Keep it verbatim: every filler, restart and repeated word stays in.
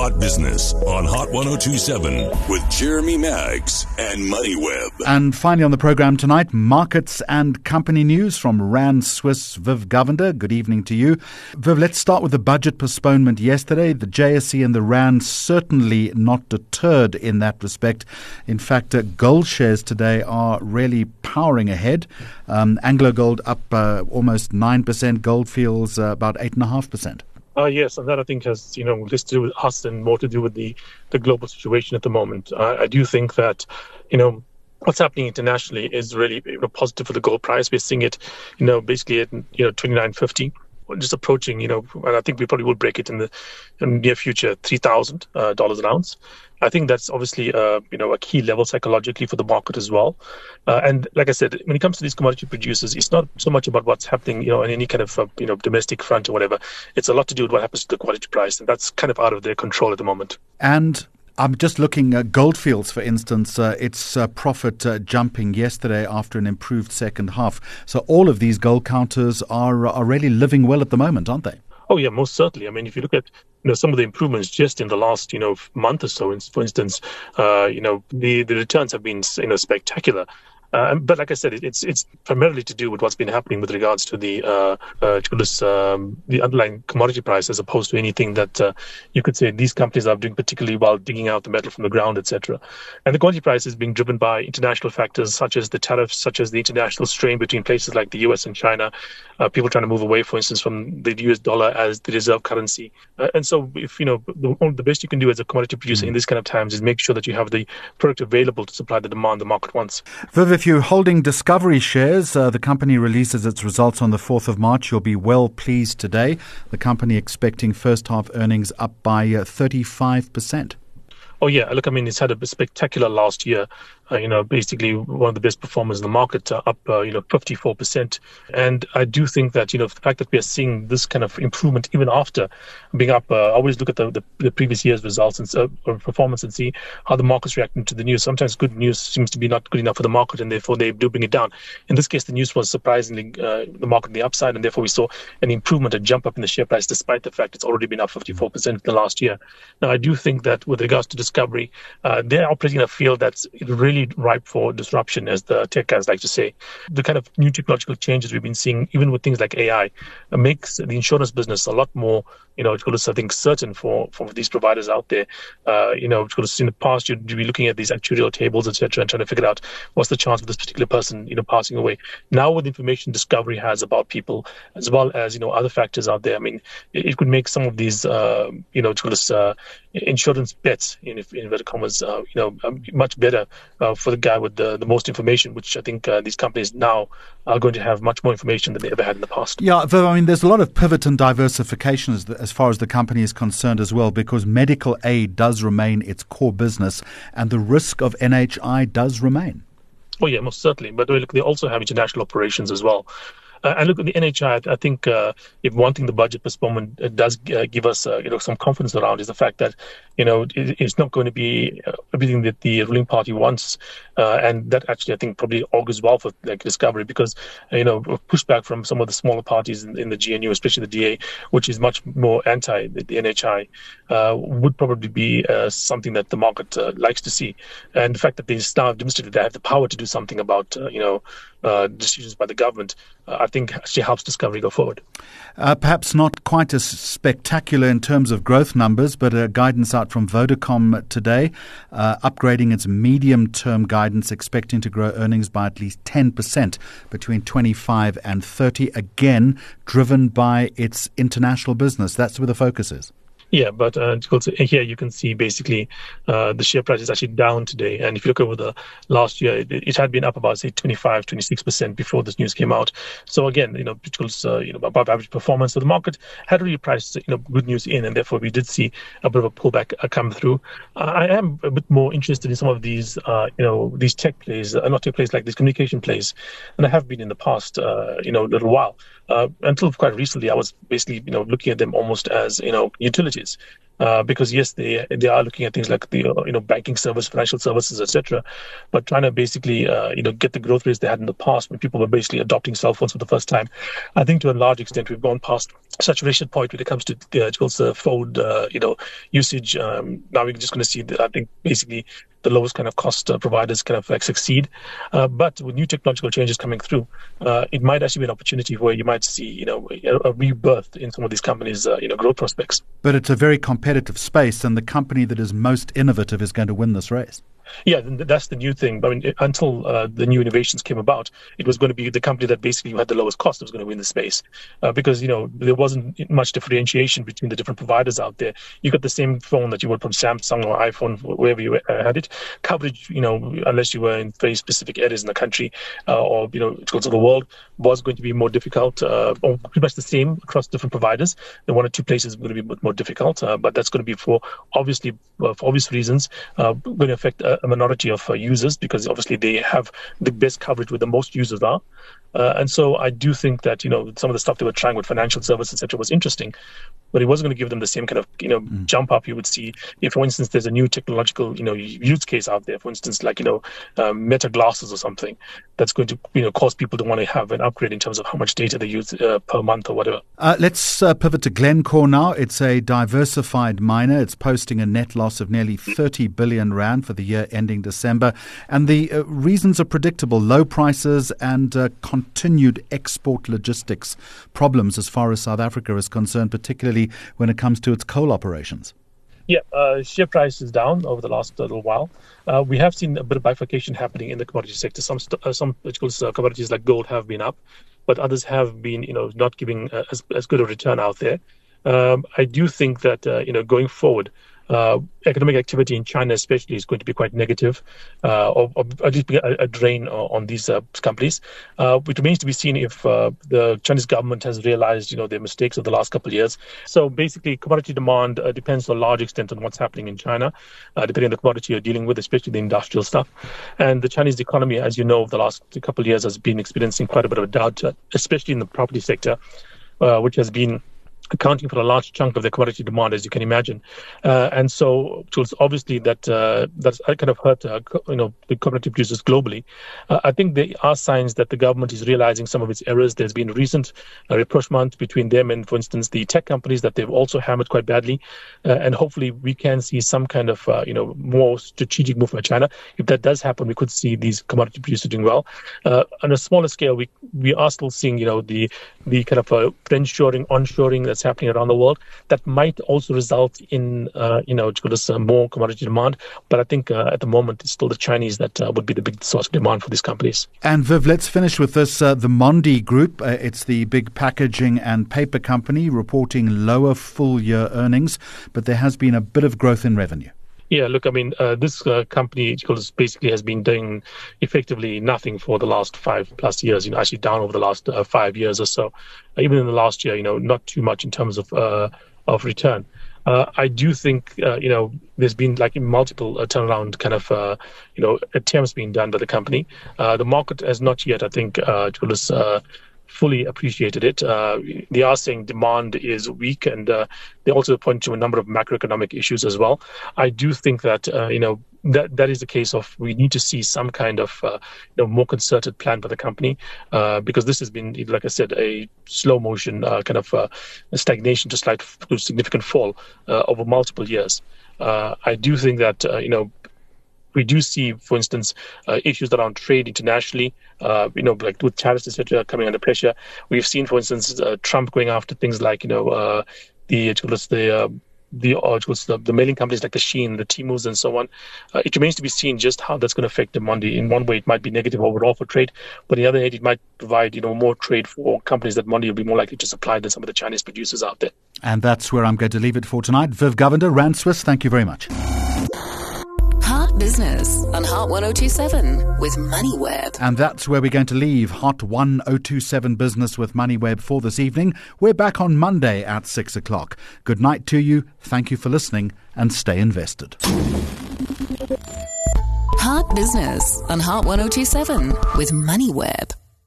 Hot Business on Hot one oh two point seven with Jeremy Maggs and MoneyWeb. And finally on the program tonight, markets and company news from Rand Swiss Viv Govender. Good evening to you. Viv, let's start with the budget postponement yesterday. The J S E and the Rand certainly not deterred in that respect. In fact, uh, gold shares today are really powering ahead. Um, Anglo Gold up uh, almost nine percent, Goldfields uh, about eight point five percent. Uh, yes, and that I think has, you know, less to do with us and more to do with the, the global situation at the moment. Uh, I do think that, you know, what's happening internationally is really, you know, positive for the gold price. We're seeing it, you know, basically at, you know, twenty-nine fifty. Just approaching, you know, and I think we probably will break it in the, in the near future, three thousand dollars uh, an ounce. I think that's obviously, uh, you know, a key level psychologically for the market as well. Uh, and like I said, when it comes to these commodity producers, it's not so much about what's happening, you know, on any kind of, uh, you know, domestic front or whatever. It's a lot to do with what happens to the commodity price, and that's kind of out of their control at the moment. And I'm just looking at Goldfields, for instance, uh, its uh, profit uh, jumping yesterday after an improved second half. So all of these gold counters are are really living well at the moment, aren't they? Oh, yeah, most certainly. I mean, if you look at, you know, some of the improvements just in the last, you know, month or so, for instance, uh, you know, the, the returns have been, you know, spectacular. Uh, but like I said, it, it's it's primarily to do with what's been happening with regards to the uh, uh, to this, um, the underlying commodity price, as opposed to anything that uh, you could say these companies are doing particularly while digging out the metal from the ground, et cetera. And the commodity price is being driven by international factors such as the tariffs, such as the international strain between places like the U S and China, uh, people trying to move away, for instance, from the U S dollar as the reserve currency. Uh, and so, if you know, the, the best you can do as a commodity producer mm. in this kind of times is make sure that you have the product available to supply the demand the market wants. Viv, if you're holding Discovery shares, uh, the company releases its results on the fourth of March. You'll be well pleased today. The company expecting first half earnings up by uh, thirty-five percent. Oh, yeah. Look, I mean, it's had a spectacular last year. Uh, you know, basically one of the best performers in the market, uh, up, uh, you know, fifty-four percent. And I do think that, you know, the fact that we are seeing this kind of improvement even after being up, uh, I always look at the, the, the previous year's results and uh, performance and see how the market's reacting to the news. Sometimes good news seems to be not good enough for the market, and therefore they do bring it down. In this case, the news was surprisingly uh, the market on the upside, and therefore we saw an improvement, a jump up in the share price, despite the fact it's already been up fifty-four percent in the last year. Now, I do think that with regards to Discovery, uh, they're operating in a field that's really ripe for disruption, as the tech guys like to say. The kind of new technological changes we've been seeing, even with things like A I, uh, makes the insurance business a lot more, you know, I think, certain for, for these providers out there. Uh, you know, because in the past, you'd be looking at these actuarial tables, et cetera, and trying to figure out what's the chance of this particular person, you know, passing away. Now, with the information Discovery has about people, as well as, you know, other factors out there, I mean, it, it could make some of these, uh, you know, uh, insurance bets, in, in inverted commas, uh, you know, much better uh, for the guy with the, the most information, which I think uh, these companies now are going to have much more information than they ever had in the past. Yeah, I mean, there's a lot of pivot and diversification as, the, as far as the company is concerned as well, because medical aid does remain its core business and the risk of N H I does remain. Oh, yeah, most certainly. But look, they also have international operations as well. Uh, and look, at the N H I, I think uh, if one thing the budget postponement uh, does uh, give us, uh, you know, some confidence around is the fact that, you know, it, it's not going to be uh, everything that the ruling party wants, uh, and that actually I think probably augurs well for like Discovery, because uh, you know, pushback from some of the smaller parties in, in the G N U, especially the D A, which is much more anti the, the N H I, uh, would probably be uh, something that the market uh, likes to see, and the fact that they now demonstrated they have the power to do something about, uh, you know, uh, decisions by the government, uh, I think actually helps Discovery go forward. Uh, perhaps not quite as spectacular in terms of growth numbers, but a guidance out from Vodacom today, uh, upgrading its medium-term guidance, expecting to grow earnings by at least ten percent between twenty-five and thirty, again, driven by its international business. That's where the focus is. Yeah, but uh, here you can see basically uh, the share price is actually down today. And if you look over the last year, it, it had been up about, say, twenty-five, twenty-six percent before this news came out. So again, you know, it was, uh, you know, above average performance. So the market had really priced, you know, good news in, and therefore we did see a bit of a pullback uh, come through. Uh, I am a bit more interested in some of these, uh, you know, these tech plays, uh, not tech plays like these communication plays, and I have been in the past, uh, you know, a little while. Uh, until quite recently, I was basically, you know, looking at them almost as, you know, utilities. Uh, because yes, they they are looking at things like the uh, you know banking service, financial services, et cetera, but trying to basically uh, you know get the growth rates they had in the past when people were basically adopting cell phones for the first time. I think to a large extent we've gone past saturation point when it comes to the uh, phone uh, you know usage. Um, now we're just going to see the, I think basically the lowest kind of cost uh, providers kind of like succeed. Uh, but with new technological changes coming through, uh, it might actually be an opportunity where you might see you know a, a rebirth in some of these companies' uh, you know growth prospects. But it's a very competitive space, and the company that is most innovative is going to win this race. Yeah, that's the new thing. I mean, until uh, the new innovations came about, it was going to be the company that basically had the lowest cost that was going to win the space, uh, because you know there wasn't much differentiation between the different providers out there. You got the same phone that you would from Samsung or iPhone, wherever you uh, had it. Coverage, you know, unless you were in very specific areas in the country uh, or you know across the world, was going to be more difficult, uh, or pretty much the same across different providers. The one or two places were going to be more difficult, uh, but that's going to be for obviously uh, for obvious reasons uh, going to affect Uh, a minority of uh, users, because obviously they have the best coverage where the most users are. Uh, and so I do think that, you know, some of the stuff they were trying with financial services, et cetera, was interesting, but it wasn't going to give them the same kind of, you know, mm. jump up you would see if, for instance, there's a new technological, you know, use case out there, for instance, like, you know, um, Meta glasses or something that's going to, you know, cause people to want to have an upgrade in terms of how much data they use uh, per month or whatever. Uh, let's uh, pivot to Glencore now. It's a diversified miner. It's posting a net loss of nearly thirty billion rand for the year ending December. And the uh, reasons are predictable: low prices and uh, continued export logistics problems as far as South Africa is concerned, particularly when it comes to its coal operations. Yeah, uh, share price is down over the last uh, little while. Uh, we have seen a bit of bifurcation happening in the commodity sector. Some st- uh, some uh, commodities like gold have been up, but others have been, you know, not giving uh, as as good a return out there. Um, I do think that uh, you know going forward, Uh, economic activity in China especially is going to be quite negative, uh, or, or at least be a, a drain on these uh, companies. Uh, it remains to be seen if uh, the Chinese government has realized, you know, their mistakes of the last couple of years. So basically, commodity demand uh, depends to a large extent on what's happening in China, uh, depending on the commodity you're dealing with, especially the industrial stuff. And the Chinese economy, as you know, over the last couple of years has been experiencing quite a bit of a downturn, especially in the property sector, uh, which has been accounting for a large chunk of the commodity demand, as you can imagine, uh, and so it was obviously that uh, that's kind of hurt, uh, you know, the commodity producers globally. Uh, I think there are signs that the government is realizing some of its errors. There's been recent uh, rapprochement between them and, for instance, the tech companies that they've also hammered quite badly, uh, and hopefully we can see some kind of, uh, you know, more strategic move by China. If that does happen, we could see these commodity producers doing well. Uh, on a smaller scale, we we are still seeing, you know, the the kind of uh, friendshoring, onshoring that's happening around the world that might also result in, uh, you know, uh, more commodity demand. But I think uh, at the moment, it's still the Chinese that uh, would be the big source of demand for these companies. And Viv, let's finish with this. Uh, the Mondi Group, uh, it's the big packaging and paper company, reporting lower full-year earnings, but there has been a bit of growth in revenue. Yeah, look, I mean, uh, this uh, company basically has been doing effectively nothing for the last five plus years, you know, actually down over the last uh, five years or so. Uh, even in the last year, you know, not too much in terms of uh, of return. Uh, I do think, uh, you know, there's been like multiple uh, turnaround kind of, uh, you know, attempts being done by the company. Uh, the market has not yet, I think, uh, uh fully appreciated it. Uh, they are saying demand is weak, and uh, they also point to a number of macroeconomic issues as well. I do think that, uh, you know, that that is the case of we need to see some kind of, uh, you know, more concerted plan by the company, uh, because this has been, like I said, a slow motion uh, kind of uh, stagnation to slight to significant fall uh, over multiple years. Uh, I do think that, uh, you know, we do see, for instance, uh, issues around trade internationally, uh, you know, like with tariffs, et cetera, coming under pressure. We've seen, for instance, uh, Trump going after things like, you know, uh, the the uh, the, uh, the the mailing companies like the Shein, the Temus, and so on. Uh, it remains to be seen just how that's going to affect the Mondi. In one way, it might be negative overall for trade, but on the other hand, it might provide, you know, more trade for companies that Mondi will be more likely to supply than some of the Chinese producers out there. And that's where I'm going to leave it for tonight. Viv Govender, Rand Swiss, thank you very much. Business on Hot one oh two seven with MoneyWeb. And that's where we're going to leave Hot one oh two seven Business with MoneyWeb for this evening. We're back on Monday at six o'clock. Good night to you. Thank you for listening and stay invested. Hot Business on Hot one oh two seven with MoneyWeb.